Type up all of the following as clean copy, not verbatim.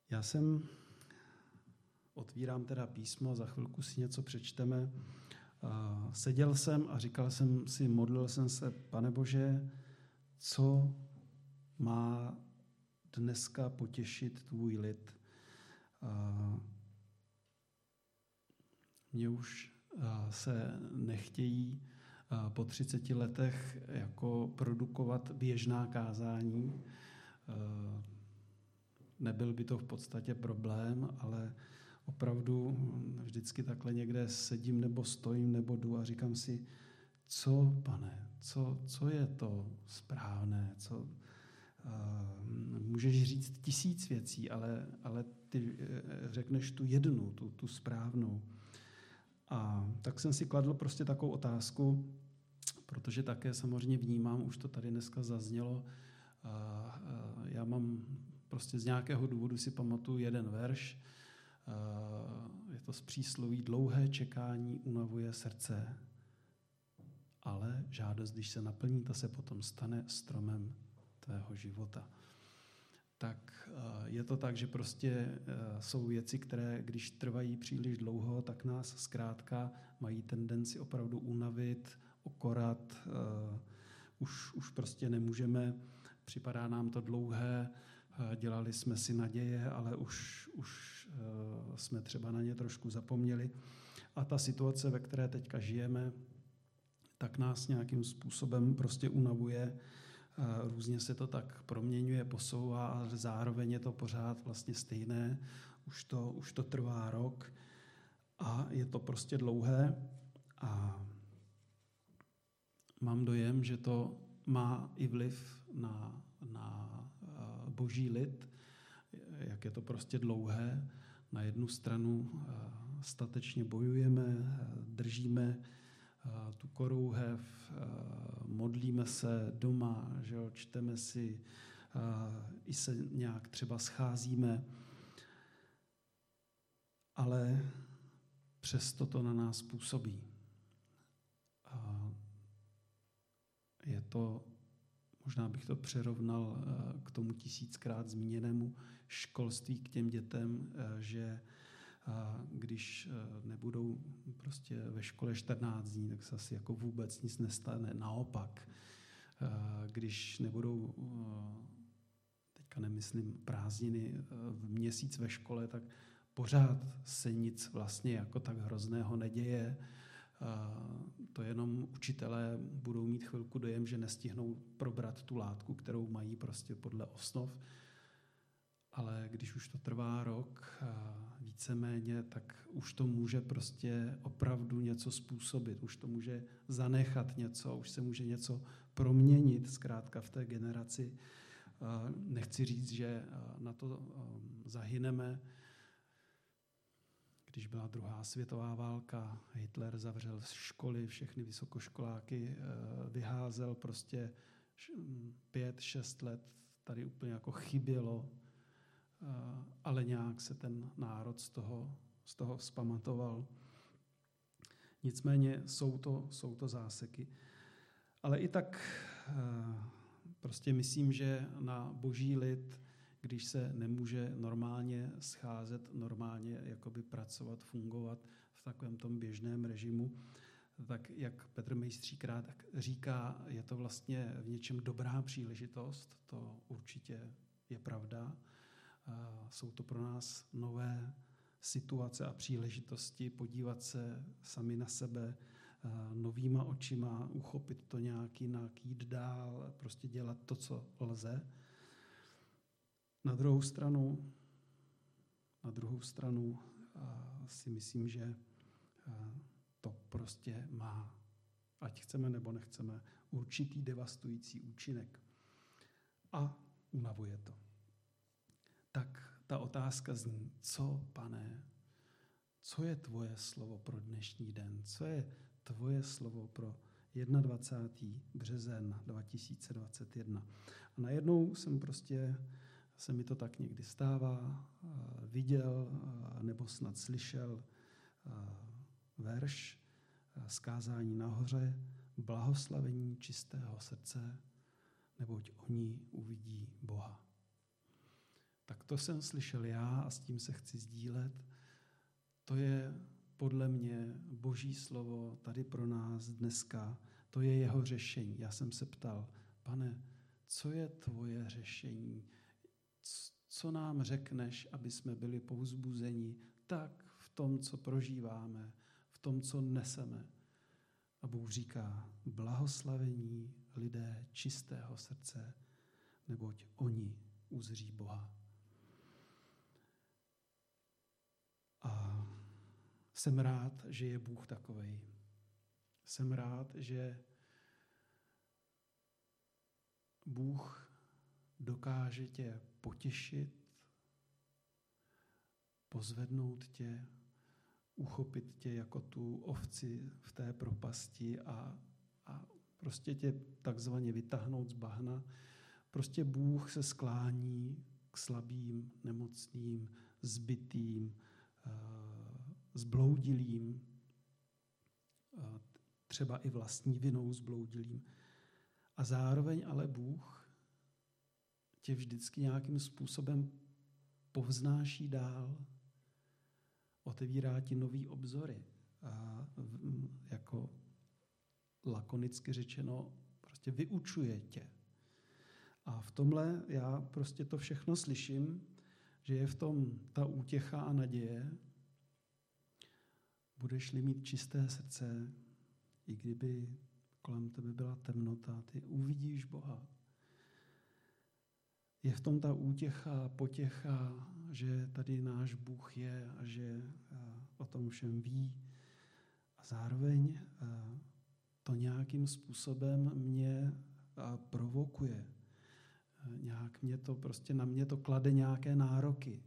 Otvírám teda písmo, za chvilku si něco přečteme. Seděl jsem a říkal jsem si, modlil jsem se, Pane Bože, co má dneska potěšit tvůj lid. Mně už se nechtějí po 30 letech jako produkovat běžná kázání. Nebyl by to v podstatě problém, ale opravdu vždycky takhle někde sedím nebo stojím nebo jdu a říkám si, co, Pane, co je to správné, můžeš říct 1000 věcí, ale ty řekneš tu jednu, tu správnou. A tak jsem si kladl prostě takovou otázku, protože také samozřejmě vnímám, už to tady dneska zaznělo, já mám prostě z nějakého důvodu si pamatuju jeden verš, je to z přísloví, dlouhé čekání unavuje srdce, ale žádost, když se naplní, ta se potom stane stromem tvého života. Tak je to tak, že prostě jsou věci, které, když trvají příliš dlouho, tak nás zkrátka mají tendenci opravdu unavit, okorat, už prostě nemůžeme, připadá nám to dlouhé, dělali jsme si naděje, ale už jsme třeba na ně trošku zapomněli. A ta situace, ve které teďka žijeme, tak nás nějakým způsobem prostě unavuje. Různě se to tak proměňuje, posouvá, ale zároveň je to pořád vlastně stejné. Už to trvá rok a je to prostě dlouhé. A mám dojem, že to má i vliv na boží lid, jak je to prostě dlouhé. Na jednu stranu statečně bojujeme, držíme tu korouhev, modlíme se doma, že jo, čteme si, i se nějak třeba scházíme, ale přesto to na nás působí. Je to, možná bych to přirovnal k tomu 1000krát zmíněnému školství k těm dětem, že když nebudou prostě ve škole 14 dní, tak se asi jako vůbec nic nestane. Naopak, když nebudou, teďka nemyslím prázdniny, v měsíc ve škole, tak pořád se nic vlastně jako tak hrozného neděje. To jenom učitelé budou mít chvilku dojem, že nestihnou probrat tu látku, kterou mají prostě podle osnov. Ale když už to trvá rok, víceméně, tak už to může prostě opravdu něco způsobit, už to může zanechat něco, už se může něco proměnit zkrátka v té generaci. Nechci říct, že na to zahyneme. Když byla druhá světová válka, Hitler zavřel školy, všechny vysokoškoláky vyházel, prostě 5-6 let tady úplně jako chybělo, ale nějak se ten národ z toho vzpamatoval. Nicméně jsou to záseky. Ale i tak prostě myslím, že na boží lid, když se nemůže normálně scházet, normálně jakoby pracovat, fungovat v takovém tom běžném režimu, tak jak Petr Mejstřík říká, je to vlastně v něčem dobrá příležitost, to určitě je pravda. Jsou to pro nás nové situace a příležitosti podívat se sami na sebe novýma očima, uchopit to nějak jinak, jít dál, prostě dělat to, co lze. Na druhou stranu si myslím, že to prostě má, ať chceme nebo nechceme, určitý devastující účinek. A unavuje to. Tak ta otázka zní, co, Pane, co je tvoje slovo pro dnešní den? Co je tvoje slovo pro 21. březen 2021? A najednou se mi to tak někdy stává, viděl nebo snad slyšel verš z nahoře, blahoslavení čistého srdce, neboť oni uvidí Boha. Tak to jsem slyšel já a s tím se chci sdílet. To je podle mě Boží slovo tady pro nás dneska. To je jeho řešení. Já jsem se ptal, Pane, co je tvoje řešení? Co nám řekneš, aby jsme byli povzbuzeni tak v tom, co prožíváme, v tom, co neseme? A Bůh říká, blahoslavení lidé čistého srdce, neboť oni uzří Boha. A jsem rád, že je Bůh takovej. Jsem rád, že Bůh dokáže tě potěšit, pozvednout tě, uchopit tě jako tu ovci v té propasti a prostě tě takzvaně vytáhnout z bahna. Prostě Bůh se sklání k slabým, nemocným, zbitým, zbloudilým, třeba i vlastní vinou zbloudilým. A zároveň ale Bůh tě vždycky nějakým způsobem povznáší dál, otevírá ti nový obzory a jako lakonicky řečeno prostě vyučuje tě. A v tomhle já prostě to všechno slyším, že je v tom ta útěcha a naděje. Budeš-li mít čisté srdce, i kdyby kolem tebe byla temnota, ty uvidíš Boha. Je v tom ta útěcha, potěcha, že tady náš Bůh je a že o tom všem ví. A zároveň to nějakým způsobem mě provokuje. Nějak mě to prostě na mě to klade nějaké nároky.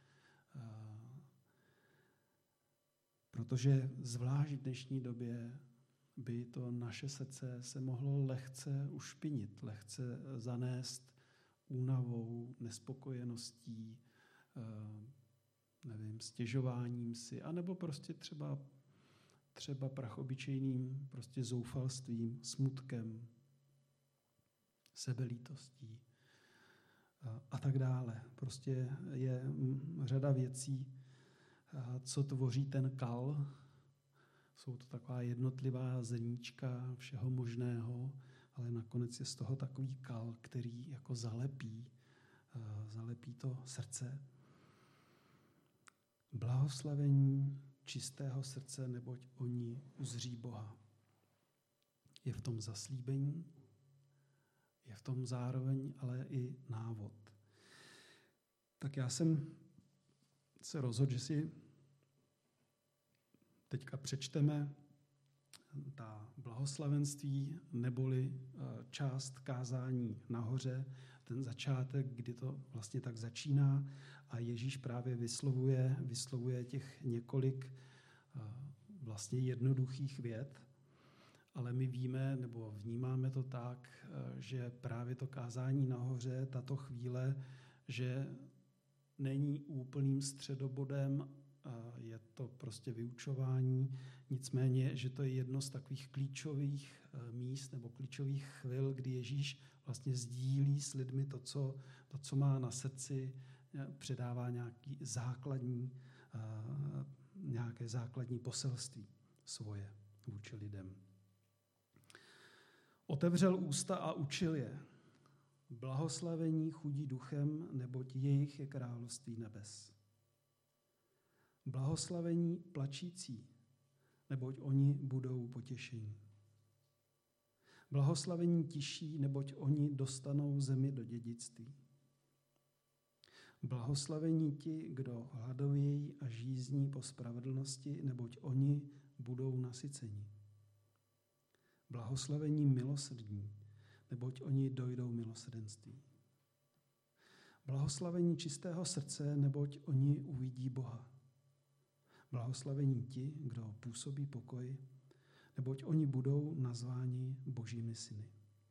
Protože zvlášť v dnešní době by to naše srdce se mohlo lehce ušpinit, lehce zanést únavou, nespokojeností, stěžováním si, anebo prostě třeba prachobyčejným prostě zoufalstvím, smutkem, sebelítostí a tak dále. Prostě je řada věcí, co tvoří ten kal. Jsou to taková jednotlivá zrníčka všeho možného, ale nakonec je z toho takový kal, který jako zalepí to srdce. Blahoslavení čistého srdce, neboť oni uzří Boha. Je v tom zaslíbení, je v tom zároveň ale i návod. Tak já jsem se rozhodl, že si teďka přečteme ta blahoslavenství, neboli část kázání nahoře, ten začátek, kdy to vlastně tak začíná a Ježíš právě vyslovuje těch několik vlastně jednoduchých vět, ale my víme nebo vnímáme to tak, že právě to kázání nahoře, tato chvíle, že není úplným středobodem, je to prostě vyučování, nicméně, že to je jedno z takových klíčových míst nebo klíčových chvil, kdy Ježíš vlastně sdílí s lidmi to, co má na srdci, předává nějaké základní poselství svoje vůči lidem. Otevřel ústa a učil je. Blahoslavení chudí duchem, neboť jejich je království nebes. Blahoslavení plačící, neboť oni budou potěšení. Blahoslavení tiší, neboť oni dostanou zemi do dědictví. Blahoslavení ti, kdo hladovějí a žízní po spravedlnosti, neboť oni budou nasyceni. Blahoslavení milosrdní, neboť oni dojdou milosrdenství. Blahoslavení čistého srdce, neboť oni uvidí Boha. Blahoslavení ti, kdo působí pokoj, neboť oni budou nazváni Božími syny.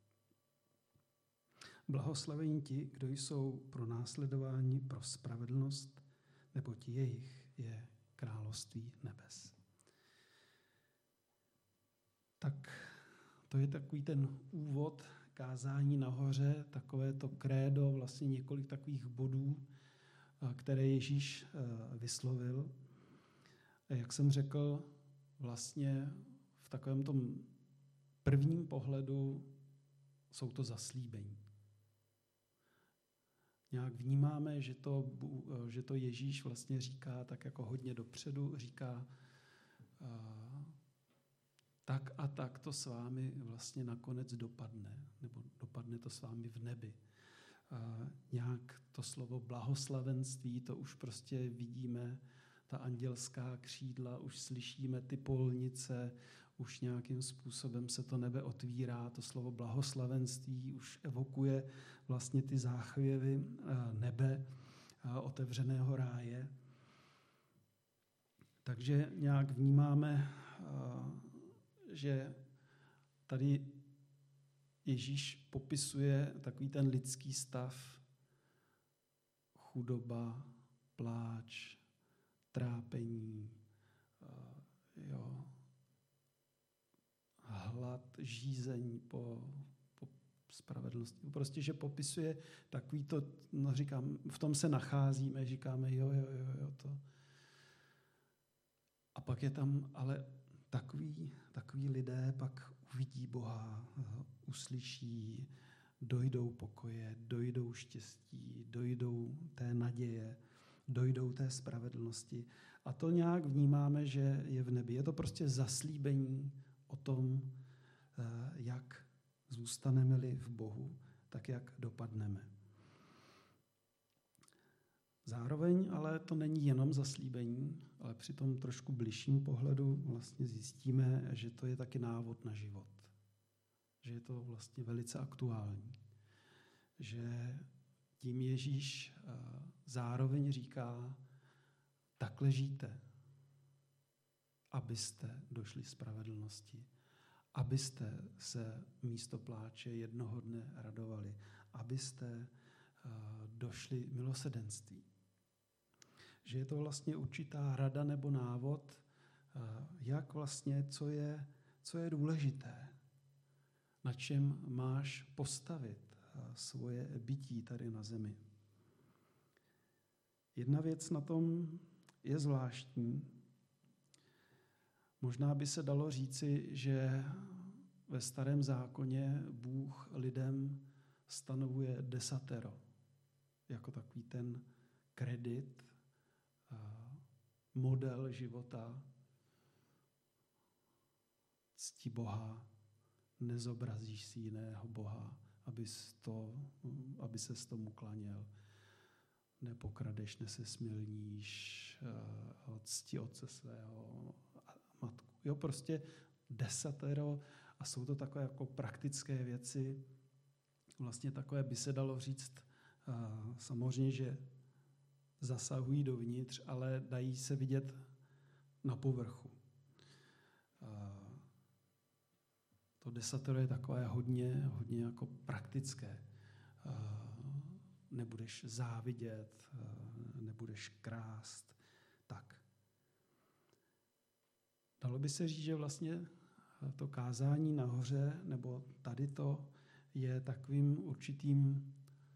Blahoslavení ti, kdo jsou pronásledováni pro spravedlnost, neboť jejich je království nebes. Tak to je takový ten úvod kázání nahoře, takové to krédo, vlastně několik takových bodů, které Ježíš vyslovil. A jak jsem řekl, vlastně v takovém tom prvním pohledu jsou to zaslíbení. Nějak vnímáme, že to Ježíš vlastně říká tak jako hodně dopředu, říká tak a tak to s vámi vlastně nakonec dopadne, nebo dopadne to s vámi v nebi. Nějak to slovo blahoslavenství, to už prostě vidíme, ta andělská křídla, už slyšíme ty polnice, už nějakým způsobem se to nebe otvírá, to slovo blahoslavenství už evokuje vlastně ty záchvěvy nebe, otevřeného ráje. Takže nějak vnímáme, že tady Ježíš popisuje takový ten lidský stav, chudoba, pláč, trápení, hlad, žízeň po spravedlnosti. Prostě, že popisuje takový to, no říkám, v tom se nacházíme, říkáme jo, to. A pak je tam ale takový lidé pak uvidí Boha, uslyší, dojdou pokoje, dojdou štěstí, dojdou té naděje, dojdou té spravedlnosti. A to nějak vnímáme, že je v nebi. Je to prostě zaslíbení o tom, jak zůstaneme-li v Bohu, tak jak dopadneme. Zároveň ale to není jenom zaslíbení, ale při tom trošku bližším pohledu vlastně zjistíme, že to je taky návod na život. Že je to vlastně velice aktuální. Že tím Ježíš zároveň říká, takhle žijte, abyste došli spravedlnosti, abyste se místo pláče jednoho dne radovali, abyste došli milosedenství. Že je to vlastně určitá rada nebo návod, jak vlastně, co je důležité, na čem máš postavit svoje bytí tady na zemi. Jedna věc na tom je zvláštní. Možná by se dalo říci, že ve Starém zákoně Bůh lidem stanovuje desatero jako takový ten kredit, model života, cti Boha, nezobrazíš si jiného Boha, aby ses tomu klaněl. Nepokradeš, nesesmilníš, cti otce svého a matku. Jo, prostě desatero a jsou to takové jako praktické věci. Vlastně takové by se dalo říct, samozřejmě, že zasahují dovnitř, ale dají se vidět na povrchu. To desatero je takové hodně jako praktické. Nebudeš závidět, nebudeš krást. Tak. Dalo by se říct, že vlastně to kázání nahoře, nebo tady to, je takovým určitým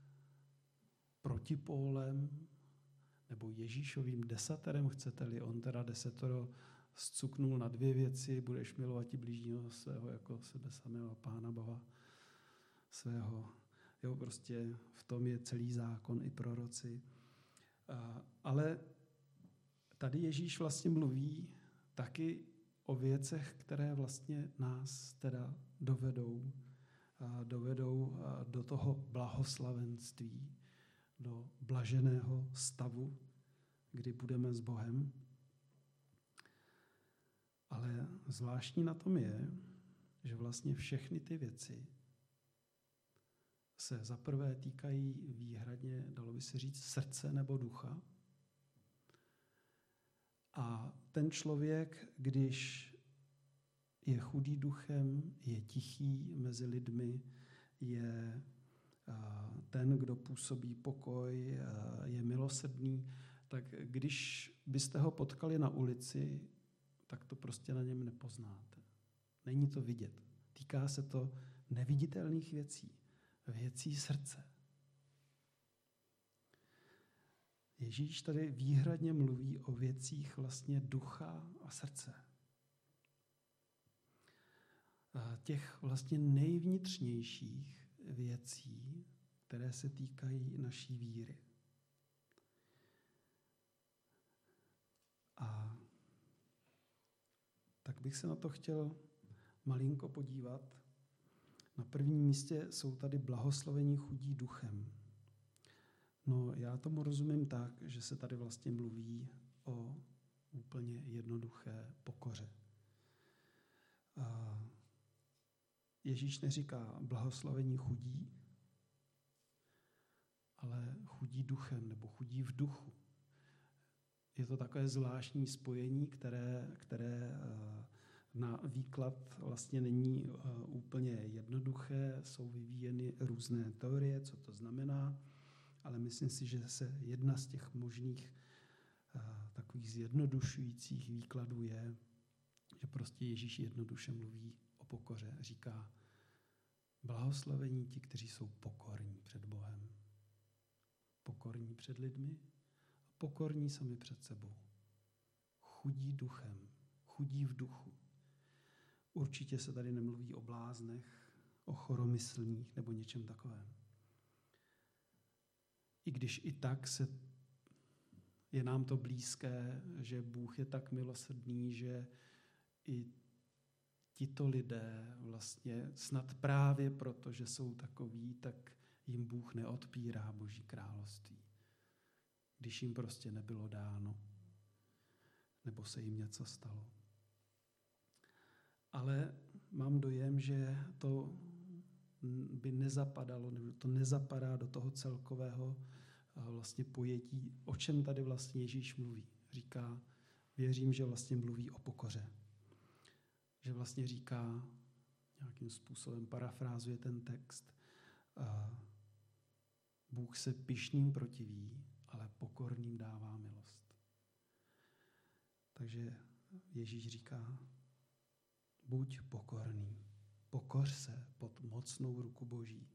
protipólem, nebo Ježíšovým desaterem, chcete-li. On teda desatero zcuknul na dvě věci, budeš milovat i blížního svého jako sebe samého, Pána Boha svého. Jo, prostě v tom je celý zákon i proroci. Ale tady Ježíš vlastně mluví taky o věcech, které vlastně nás teda dovedou do toho blahoslavenství, do blaženého stavu, kdy budeme s Bohem. Ale zvláštní na tom je, že vlastně všechny ty věci se zaprvé týkají výhradně, dalo by se říct, srdce nebo ducha. A ten člověk, když je chudý duchem, je tichý mezi lidmi, je ten, kdo působí pokoj, je milosrdný, tak když byste ho potkali na ulici, tak to prostě na něm nepoznáte. Není to vidět. Týká se to neviditelných věcí, věcí srdce. Ježíš tady výhradně mluví o věcích vlastně ducha a srdce. A těch vlastně nejvnitřnějších věcí, které se týkají naší víry. A tak bych se na to chtěl malinko podívat. Na prvním místě jsou tady blahoslovení chudí duchem. No, já tomu rozumím tak, že se tady vlastně mluví o úplně jednoduché pokoře. A Ježíš neříká blahoslavení chudí, ale chudí duchem nebo chudí v duchu. Je to takové zvláštní spojení, které na výklad vlastně není úplně jednoduché. Jsou vyvíjeny různé teorie, co to znamená, ale myslím si, že se jedna z těch možných takových zjednodušujících výkladů je, že prostě Ježíš jednoduše mluví o pokoře. Říká, blahoslavení ti, kteří jsou pokorní před Bohem. Pokorní před lidmi, pokorní sami před sebou. Chudí duchem, chudí v duchu. Určitě se tady nemluví o bláznech, o choromyslných nebo něčem takovém. I když i tak je nám to blízké, že Bůh je tak milosrdný, že i tito lidé vlastně snad právě proto, že jsou takoví, tak jim Bůh neodpírá Boží království. Když jim prostě nebylo dáno, nebo se jim něco stalo. Ale mám dojem, že to by nezapadalo, nebo to nezapadá do toho celkového vlastně pojetí, o čem tady vlastně Ježíš mluví. Říká, věřím, že vlastně mluví o pokoře. Že vlastně říká, nějakým způsobem parafrázuje ten text, Bůh se pyšným protiví, ale pokorným dává milost. Takže Ježíš říká, buď pokorný, pokoř se pod mocnou ruku Boží.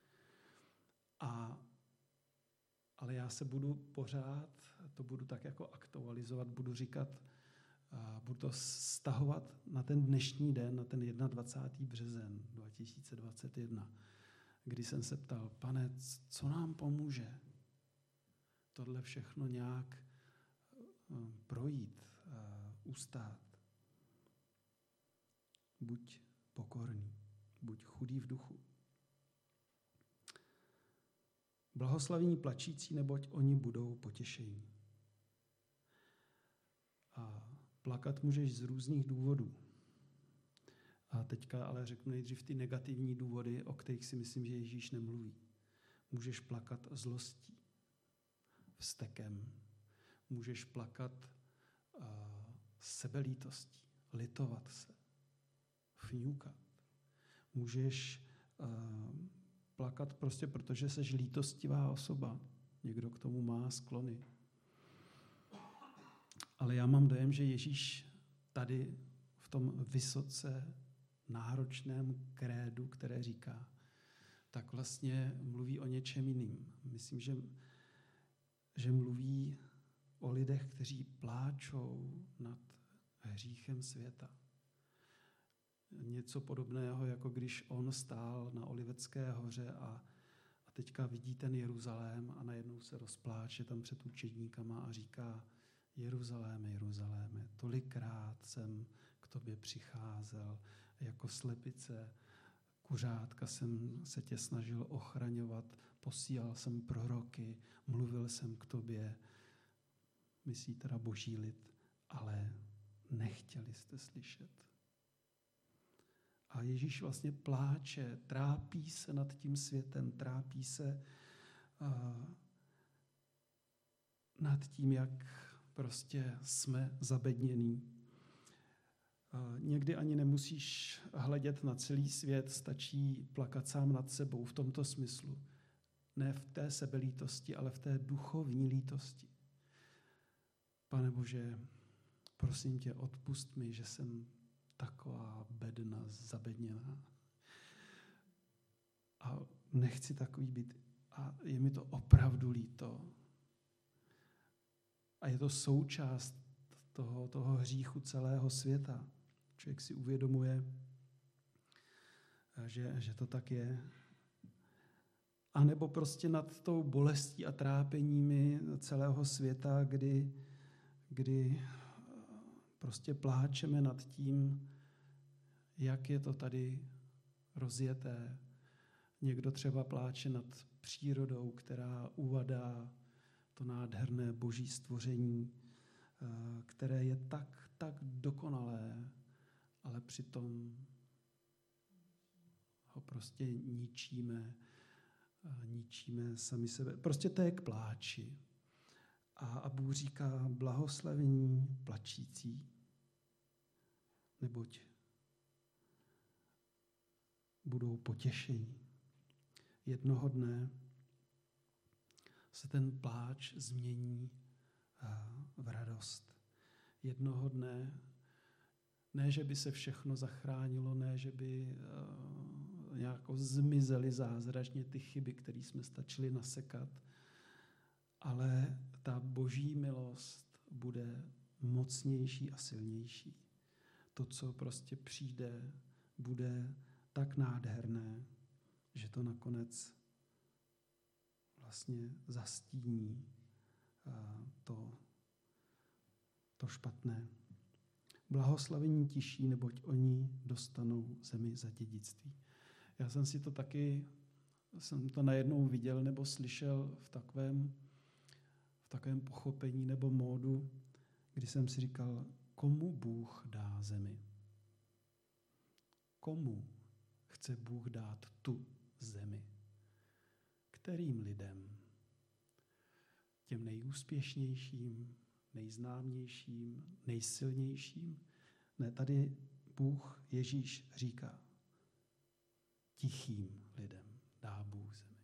Ale já se budu pořád, to budu tak jako aktualizovat, budu říkat, budu to stahovat na ten dnešní den, na ten 21. březen 2021, kdy jsem se ptal, Pane, co nám pomůže tohle všechno nějak projít, ustát. Buď pokorný, buď chudý v duchu. Blahoslavení plačící, neboť oni budou potěšení. A plakat můžeš z různých důvodů. A teďka ale řeknu nejdřív ty negativní důvody, o kterých si myslím, že Ježíš nemluví. Můžeš plakat zlostí, vztekem. Můžeš plakat sebelítostí, litovat se, fňukat. Můžeš plakat prostě, protože jsi lítostivá osoba. Někdo k tomu má sklony. Ale já mám dojem, že Ježíš tady v tom vysoce náročném krédu, které říká, tak vlastně mluví o něčem jiným. Myslím, že mluví o lidech, kteří pláčou nad hříchem světa. Něco podobného, jako když on stál na Olivecké hoře a teďka vidí ten Jeruzalém a najednou se rozpláče tam před učedníkama a říká, Jeruzaléme, Jeruzaléme, tolikrát jsem k tobě přicházel, jako slepice, kuřátka jsem se tě snažil ochraňovat, posílal jsem proroky, mluvil jsem k tobě, myslí teda boží lid, ale nechtěli jste slyšet. A Ježíš vlastně pláče, trápí se nad tím světem, trápí se nad tím, jak prostě jsme zabednění. Někdy ani nemusíš hledět na celý svět, stačí plakat sám nad sebou v tomto smyslu. Ne v té sebelítosti, ale v té duchovní lítosti. Pane Bože, prosím tě, odpusť mi, že jsem taková bedna, zabedněná. A nechci takový být. A je mi to opravdu líto. A je to součást toho hříchu celého světa. Člověk si uvědomuje, že to tak je. A nebo prostě nad tou bolestí a trápeními celého světa, kdy prostě pláčeme nad tím, jak je to tady rozjeté. Někdo třeba pláče nad přírodou, která uvadá to nádherné boží stvoření, které je tak dokonalé, ale přitom ho prostě ničíme sami sebe. Prostě to je k pláči. A Bůh říká, blahoslavení plačící, neboť budou potěšení. Jednoho dne se ten pláč změní v radost. Jednoho dne, ne, že by se všechno zachránilo, ne, že by nějak zmizely zázračně ty chyby, které jsme stačili nasekat, ale ta boží milost bude mocnější a silnější. To, co prostě přijde, bude tak nádherné, že to nakonec vlastně zastíní to špatné. Blahoslavení tiší, neboť oni dostanou zemi za dědictví. Já jsem si to taky, jsem to najednou viděl nebo slyšel v takovém pochopení nebo módu, kdy jsem si říkal, komu Bůh dá zemi? Komu chce Bůh dát tu zemi? Kterým lidem? Těm nejúspěšnějším, nejznámějším, nejsilnějším? Ne, tady Bůh, Ježíš říká, tichým lidem dá Bůh zemi.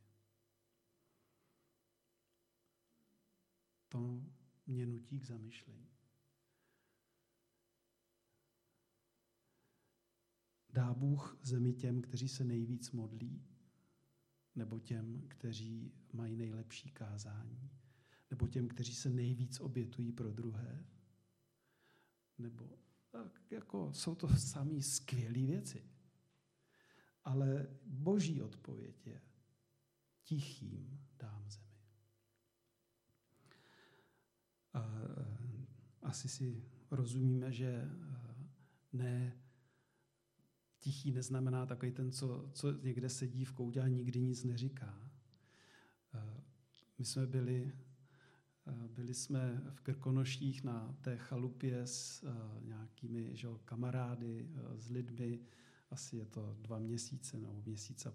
To mě nutí k zamyšlení. Dá Bůh zemi těm, kteří se nejvíc modlí, nebo těm, kteří mají nejlepší kázání, nebo těm, kteří se nejvíc obětují pro druhé, nebo tak jako jsou to samé skvělé věci. Ale boží odpověď je, tichým dám zemi. Asi si rozumíme, že ne, tichý neznamená takový ten, co někde sedí v koutě a nikdy nic neříká. My jsme byli jsme v Krkonoších na té chalupě s nějakými kamarády, s lidmi, asi je to 2 měsíce nebo 1,5 měsíce.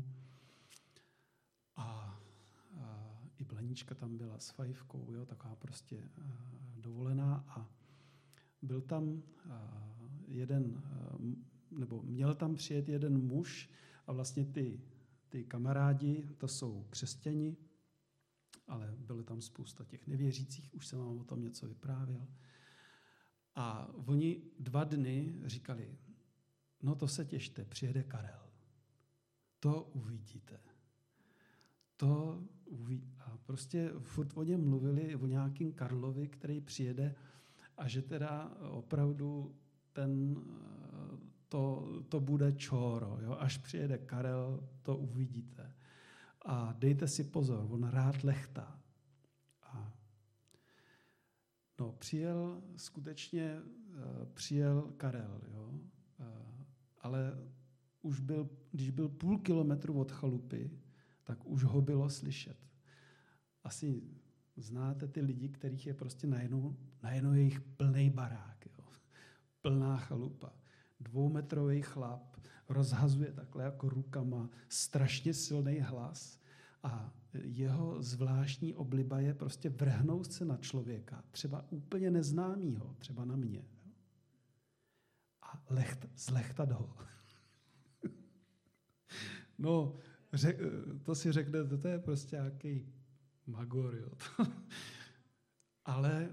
A i Blaníčka tam byla s fajfkou, jo, taková prostě dovolená. A byl tam měl tam přijet jeden muž a vlastně ty kamarádi, to jsou křesťani, ale byly tam spousta těch nevěřících, už jsem vám o tom něco vyprávěl. A oni 2 dny říkali, no to se těšte, přijede Karel. To uvidíte. A prostě furt o něm mluvili, o nějakým Karlovi, který přijede a že teda opravdu to bude čóro. Jo? Až přijede Karel, to uvidíte. A dejte si pozor, on rád lechtá. Přijel Karel, jo? Ale když byl 0,5 kilometru od chalupy, tak už ho bylo slyšet. Asi znáte ty lidi, kterých je prostě najednou jejich plný barák, jo? Plná chalupa. 2metrový chlap, rozhazuje takhle jako rukama, strašně silný hlas a jeho zvláštní obliba je prostě vrhnout se na člověka, třeba úplně neznámýho, třeba na mě. Jo? A zlechtat ho. No, to si řeknete, to je prostě nějaký magor, jo. Ale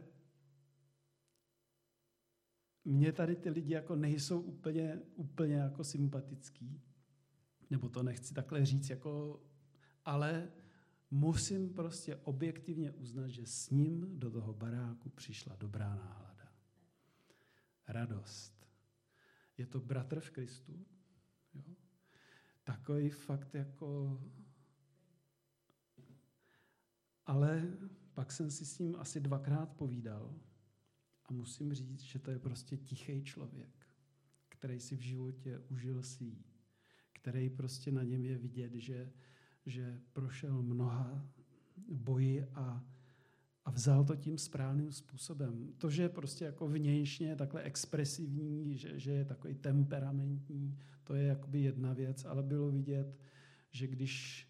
mně tady ty lidi jako nejsou úplně jako sympatický, nebo to nechci takhle říct, jako, ale musím prostě objektivně uznat, že s ním do toho baráku přišla dobrá nálada. Radost. Je to bratr v Kristu. Jo? Takový fakt jako... Ale pak jsem si s ním asi 2krát povídal a musím říct, že to je prostě tichý člověk, který si v životě užil svý, který prostě na něm je vidět, že prošel mnoha boji a vzal to tím správným způsobem. To, že je prostě jako vnějšně takhle expresivní, že je takový temperamentní, to je jakoby jedna věc, ale bylo vidět, že když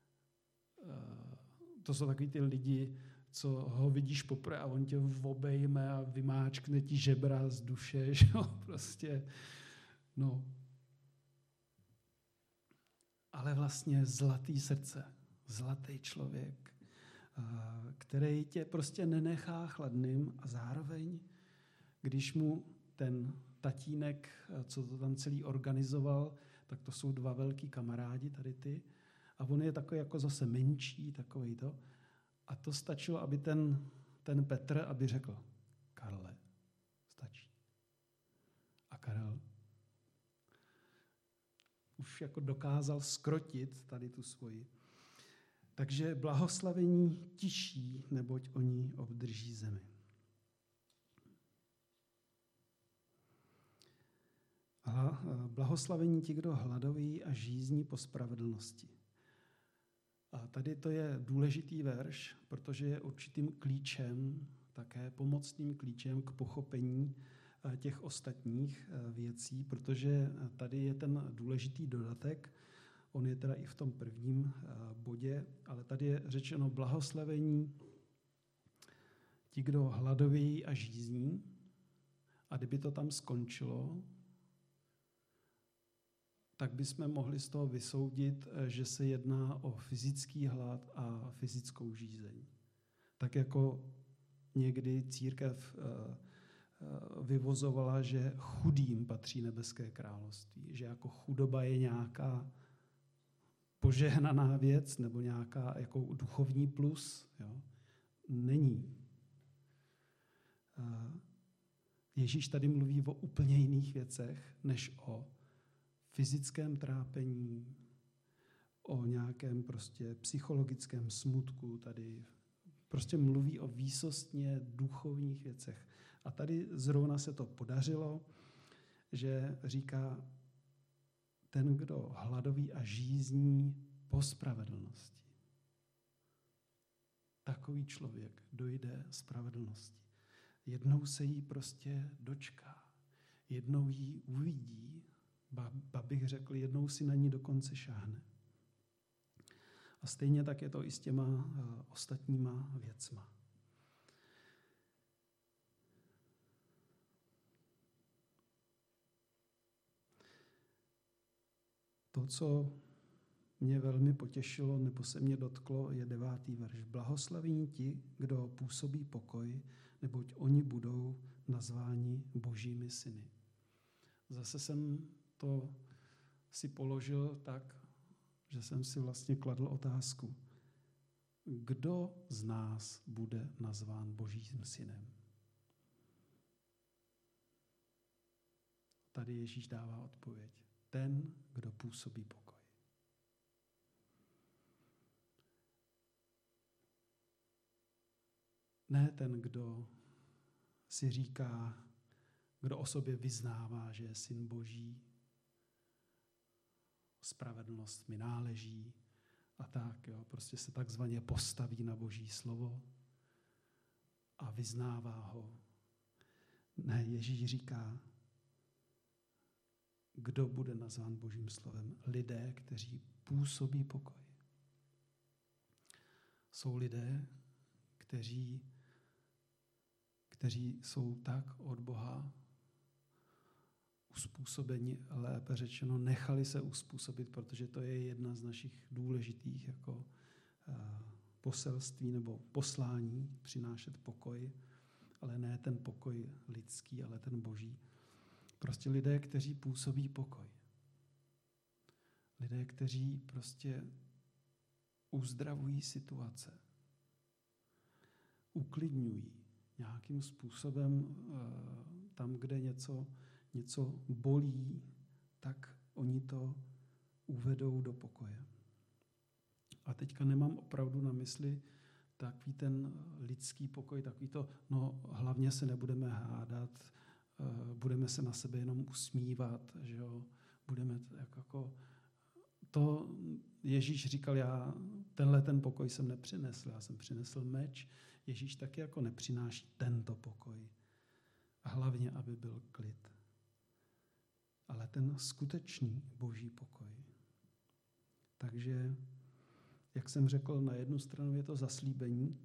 to jsou takový ty lidi, co ho vidíš poprvé a on tě obejme a vymáčkne ti žebra z duše, že jo, prostě, no. Ale vlastně zlatý srdce, zlatý člověk, který tě prostě nenechá chladným a zároveň, když mu ten tatínek, co to tam celý organizoval, tak to jsou 2 velký kamarádi, tady ty, a on je takový jako zase menší, takový to. A to stačilo, aby ten Petr, aby řekl, Karle, stačí. A Karel už jako dokázal skrotit tady tu svoji. Takže blahoslavení tiší, neboť oni obdrží zemi. A blahoslavení ti, kdo hladoví a žízní po spravedlnosti. A tady to je důležitý verš, protože je určitým klíčem, také pomocným klíčem k pochopení těch ostatních věcí, protože tady je ten důležitý dodatek, on je teda i v tom prvním bodě, ale tady je řečeno blahoslavení ti, kdo hladoví a žízní, a kdyby to tam skončilo, tak bychom mohli z toho vysoudit, že se jedná o fyzický hlad a fyzickou žízeň. Tak jako někdy církev vyvozovala, že chudým patří nebeské království, že jako chudoba je nějaká požehnaná věc nebo nějaká jako duchovní plus. Jo? Není. Ježíš tady mluví o úplně jiných věcech, než o fyzickém trápení, o nějakém prostě psychologickém smutku. Tady prostě mluví o výsostně duchovních věcech. A tady zrovna se to podařilo, že říká, ten, kdo hladoví a žízní po spravedlnosti. Takový člověk dojde spravedlnosti. Jednou se jí prostě dočká. Jednou jí uvidí, ba bych řekl, jednou si na ní dokonce šáhne. A stejně tak je to i s těma ostatníma věcma. To, co mě velmi potěšilo, nebo se mě dotklo, je 9. verš. Blahoslaví ti, kdo působí pokoj, neboť oni budou nazváni božími syny. Zase jsem to si položil tak, že jsem si vlastně kladl otázku, kdo z nás bude nazván božím synem? Tady Ježíš dává odpověď. Ten, kdo působí pokoj. Ne ten, kdo si říká, kdo o sobě vyznává, že je syn Boží, spravedlnost mi náleží a tak, jo, prostě se takzvaně postaví na Boží slovo a vyznává ho. Ne, Ježíš říká, kdo bude nazván Božím slovem? Lidé, kteří působí pokoj. Jsou lidé, kteří jsou tak od Boha uspůsobeni, lépe řečeno, nechali se uspůsobit, protože to je jedna z našich důležitých jako poselství nebo poslání přinášet pokoj, ale ne ten pokoj lidský, ale ten boží. Prostě lidé, kteří působí pokoj. Lidé, kteří prostě uzdravují situace, uklidňují nějakým způsobem tam, kde něco bolí, tak oni to uvedou do pokoje. A teďka nemám opravdu na mysli takový ten lidský pokoj, takový to, no hlavně se nebudeme hádat, budeme se na sebe jenom usmívat, že jo, budeme jako to Ježíš říkal, já ten pokoj jsem nepřinesl, já jsem přinesl meč. Ježíš taky jako nepřináší tento pokoj. A hlavně, aby byl klid. Ale ten skutečný boží pokoj. Takže, jak jsem řekl, na jednu stranu je to zaslíbení,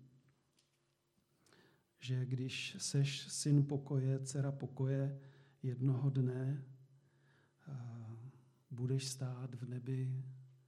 že když seš syn pokoje, dcera pokoje, jednoho dne budeš stát v nebi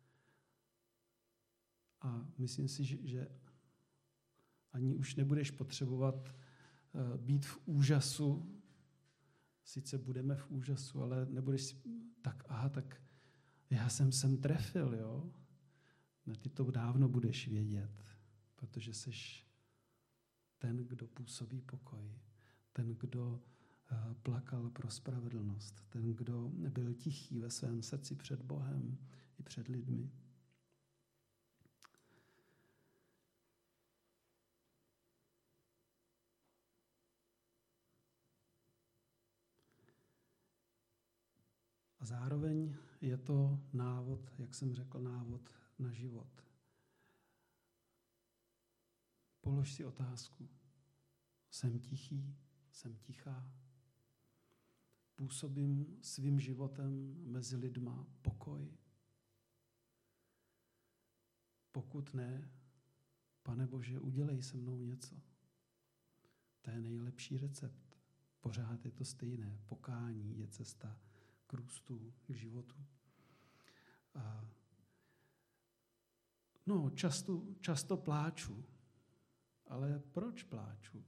a myslím si, že ani už nebudeš potřebovat být v úžasu. Sice budeme v úžasu, ale nebudeš si tak já jsem sem trefil, jo? No, ty to dávno budeš vědět, protože seš ten, kdo působí pokoj, ten, kdo plakal pro spravedlnost, ten, kdo byl tichý ve svém srdci před Bohem i před lidmi. A zároveň je to návod, jak jsem řekl, návod na život. Polož si otázku. Jsem tichý? Jsem tichá? Působím svým životem mezi lidma pokoj? Pokud ne, Pane Bože, udělej se mnou něco. To je nejlepší recept. Pořád je to stejné. Pokání je cesta k růstu, k životu. Často pláču. Ale proč pláču?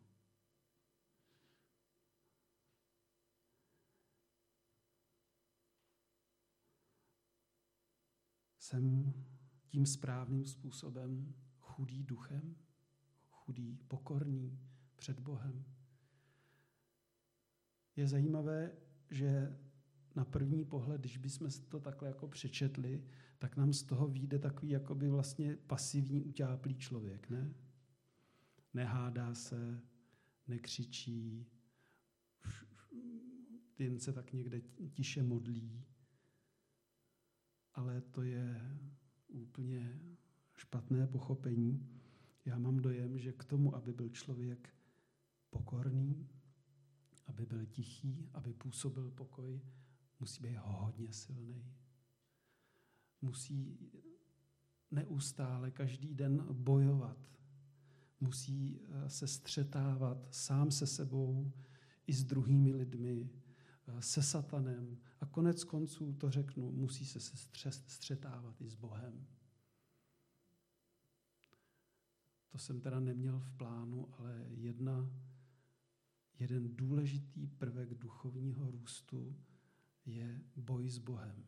Jsem tím správným způsobem chudý duchem, chudý, pokorný před Bohem. Je zajímavé, že na první pohled, když bychom to takhle jako přečetli, tak nám z toho vyjde takový jakoby vlastně pasivní, utáplý člověk, ne? Nehádá se, nekřičí, jen se tak někde tiše modlí. Ale to je úplně špatné pochopení. Já mám dojem, že k tomu, aby byl člověk pokorný, aby byl tichý, aby působil pokoj, musí být hodně silný. Musí neustále, každý den bojovat. Musí se střetávat sám se sebou i s druhými lidmi, se satanem. A konec konců, to řeknu, musí se střetávat i s Bohem. To jsem teda neměl v plánu, ale jeden důležitý prvek duchovního růstu je boj s Bohem.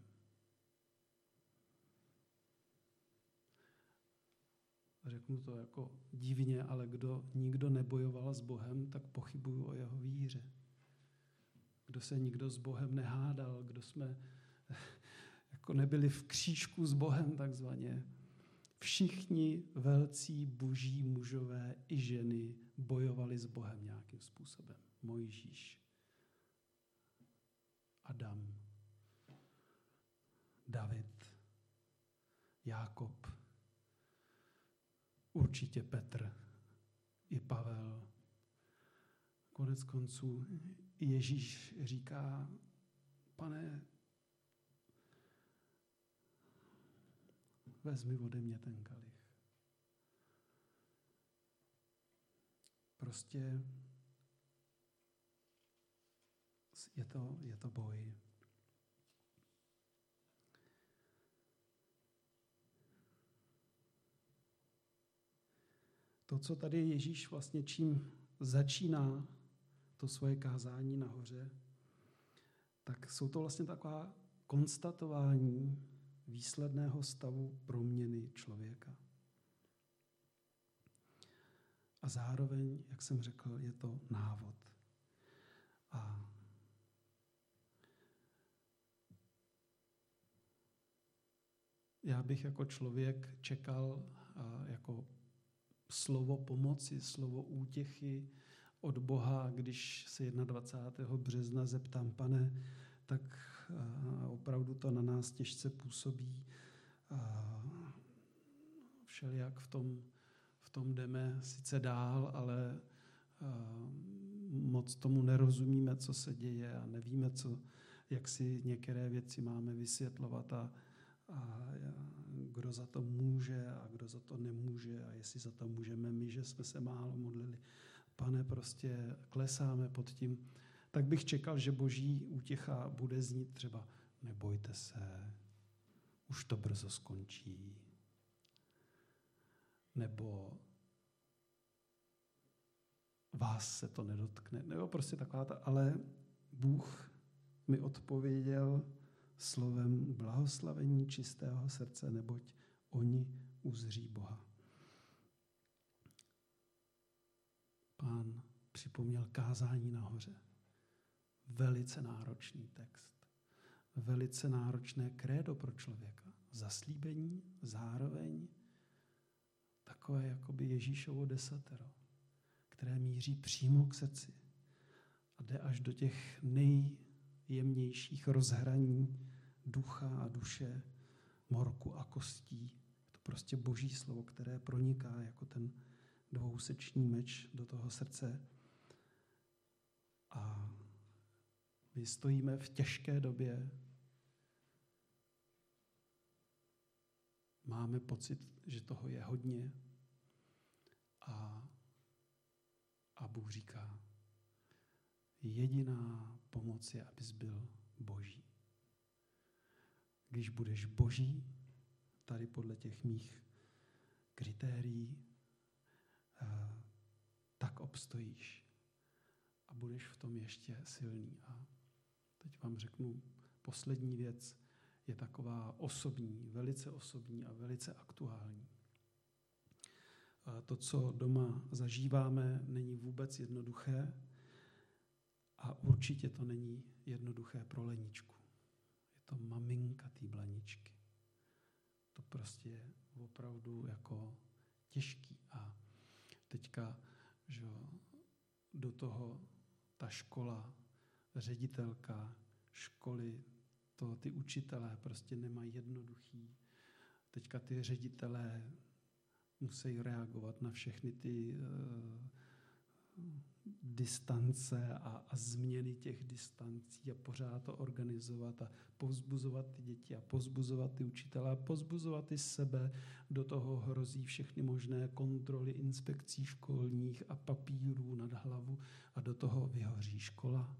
Řeknu to jako divně, ale nikdo nebojoval s Bohem, tak pochybuju o jeho víře. Kdo se nikdo s Bohem nehádal, kdo jsme jako nebyli v křížku s Bohem takzvaně. Všichni velcí boží mužové i ženy bojovali s Bohem nějakým způsobem. Mojžíš, Adam, David, Jákob, určitě Petr i Pavel. Konec konců Ježíš říká, Pane, vezmi ode mě ten kalich. Prostě je to boj. To, co tady Ježíš vlastně čím začíná to svoje kázání nahoře, tak jsou to vlastně taková konstatování výsledného stavu proměny člověka. A zároveň, jak jsem řekl, je to návod. A já bych jako člověk čekal jako slovo pomoci, slovo útěchy od Boha, když se 21. března zeptám, Pane, tak opravdu to na nás těžce působí. Všelijak v tom jdeme sice dál, ale moc tomu nerozumíme, co se děje a nevíme, jak si některé věci máme vysvětlovat a kdo za to může a kdo za to nemůže a jestli za to můžeme my, že jsme se málo modlili. Pane, prostě klesáme pod tím. Tak bych čekal, že boží útěcha bude znít třeba nebojte se, už to brzo skončí. Nebo vás se to nedotkne. Nebo prostě taková ta, ale Bůh mi odpověděl slovem blahoslavení čistého srdce, neboť oni uzří Boha. Pán připomněl kázání nahoře. Velice náročný text. Velice náročné krédo pro člověka. Zaslíbení, zároveň takové jakoby Ježíšovo desatero, které míří přímo k srdci a jde až do těch nejjemnějších rozhraní ducha a duše, morku a kostí. To prostě boží slovo, které proniká jako ten dvousečný meč do toho srdce. A my stojíme v těžké době. Máme pocit, že toho je hodně. A Bůh říká, jediná pomoc je, abys byl boží. Když budeš boží, tady podle těch mých kritérií, tak obstojíš a budeš v tom ještě silný. A teď vám řeknu, poslední věc je taková osobní, a velice aktuální. To, co doma zažíváme, není vůbec jednoduché a určitě to není jednoduché pro Leničku. Je to maminka té Blaničky. To prostě je opravdu jako těžký. A teďka, že do toho ta škola, ředitelka školy, ty učitelé prostě nemají jednoduchý. Teďka ty ředitelé musí reagovat na všechny ty distance a změny těch distancí a pořád to organizovat a povzbuzovat ty děti a povzbuzovat ty učitele a povzbuzovat i sebe. Do toho hrozí všechny možné kontroly inspekcí školních a papírů nad hlavu a do toho vyhoří škola.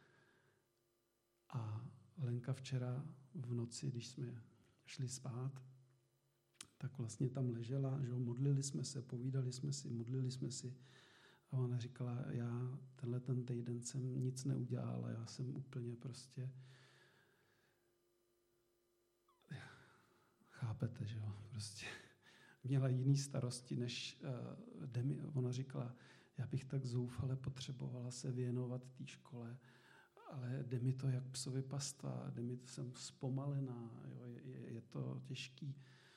A Lenka včera v noci, když jsme šli spát, tak vlastně tam ležela, že modlili jsme se, povídali jsme si, modlili jsme si. A ona říkala, já ten týden jsem nic neudělala, já jsem úplně prostě, chápete, že jo, prostě měla jiný starosti, než Demi. Ona říkala, já bych tak zoufale potřebovala se věnovat té škole, ale jde mi to jak psovi pasta, jsem zpomalená, jo, je to těžký.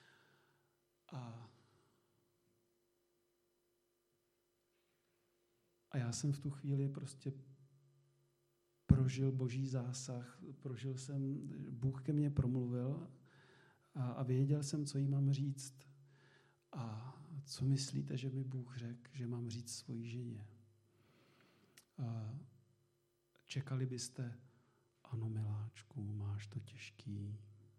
A já jsem v tu chvíli prostě prožil boží zásah, Bůh ke mně promluvil a věděl jsem, co jí mám říct. A co myslíte, že mi Bůh řekl, že mám říct svojí ženě? Čekali byste, ano, miláčku, máš to těžký.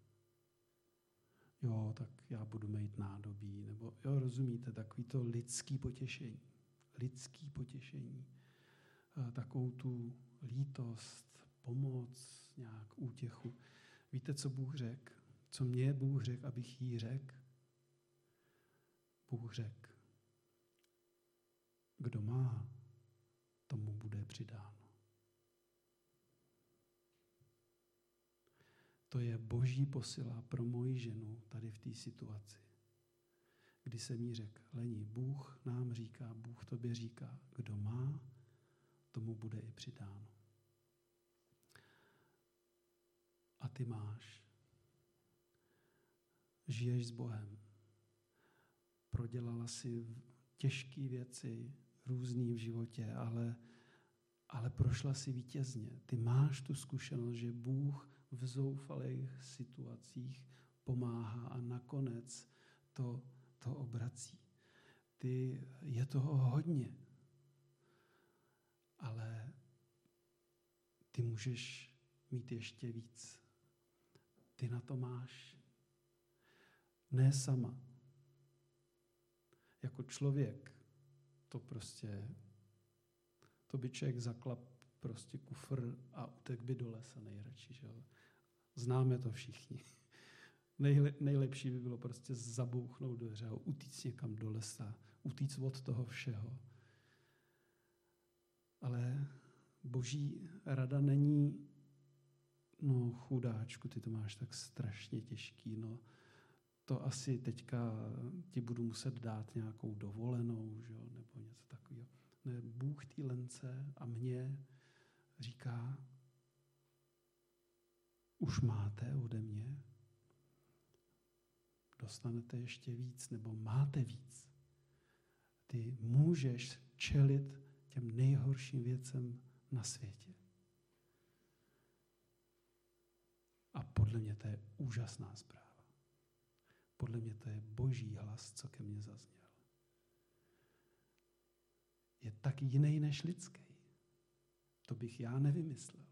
Jo, tak já budu mít nádobí. Nebo, jo, rozumíte, takový to lidský potěšení. Takovou tu lítost, pomoc, nějak útěchu. Víte, co Bůh řekl? Co mě Bůh řekl, abych jí řekl? Bůh řekl, kdo má, tomu bude přidáno. To je boží posila pro moji ženu tady v té situaci. kdy jsem jí řekl, Leni, Bůh nám říká, Bůh tobě říká, kdo má, tomu bude i přidáno. A ty máš. Žiješ s Bohem. Prodělala si těžké věci, různý v životě, ale prošla si vítězně. Ty máš tu zkušenost, že Bůh v zoufalých situacích pomáhá a nakonec to obrací. Je toho hodně, ale ty můžeš mít ještě víc. Ty na to máš. Ne sama. Jako člověk to by člověk zaklap prostě kufr a utek by do lesa nejradši. Že? Známe to všichni. Nejlepší by bylo prostě zabouchnout dveře a utíct někam do lesa, utíct od toho všeho. Ale Boží rada není, no chudáčku, ty to máš tak strašně těžký, no to asi teďka ti budu muset dát nějakou dovolenou, že? Nebo něco takového. Ne, Bůh té Lence a mě říká, už máte ode mě, dostanete ještě víc, nebo máte víc. Ty můžeš čelit těm nejhorším věcem na světě. A podle mě to je úžasná zpráva. Podle mě to je Boží hlas, co ke mně zazněl. Je tak jiný než lidský. To bych já nevymyslel.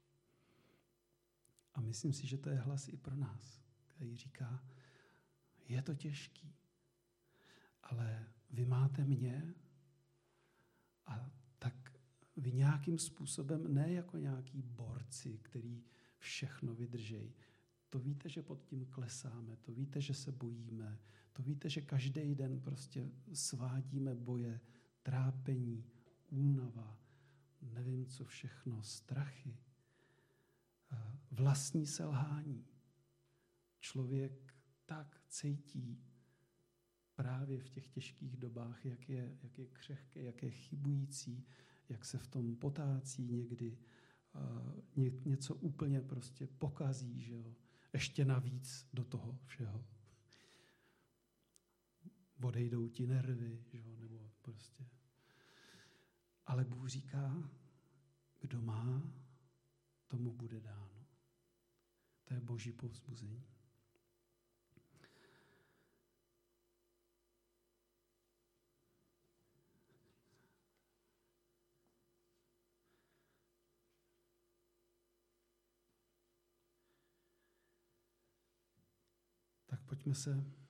A myslím si, že to je hlas i pro nás, který říká, je to těžký, ale vy máte mě a tak vy nějakým způsobem, ne jako nějaký borci, který všechno vydržejí. To víte, že pod tím klesáme, to víte, že se bojíme, to víte, že každý den prostě svádíme boje, trápení, únava, nevím co všechno, strachy, vlastní selhání. Člověk tak cítí právě v těch těžkých dobách, jak je křehké, jak je chybující, jak se v tom potácí někdy, něco úplně prostě pokazí, že jo? Ještě navíc do toho všeho. Odejdou ti nervy, že jo? Nebo prostě. Ale Bůh říká, kdo má, tomu bude dáno. To je Boží povzbuzení. Tak pojďme se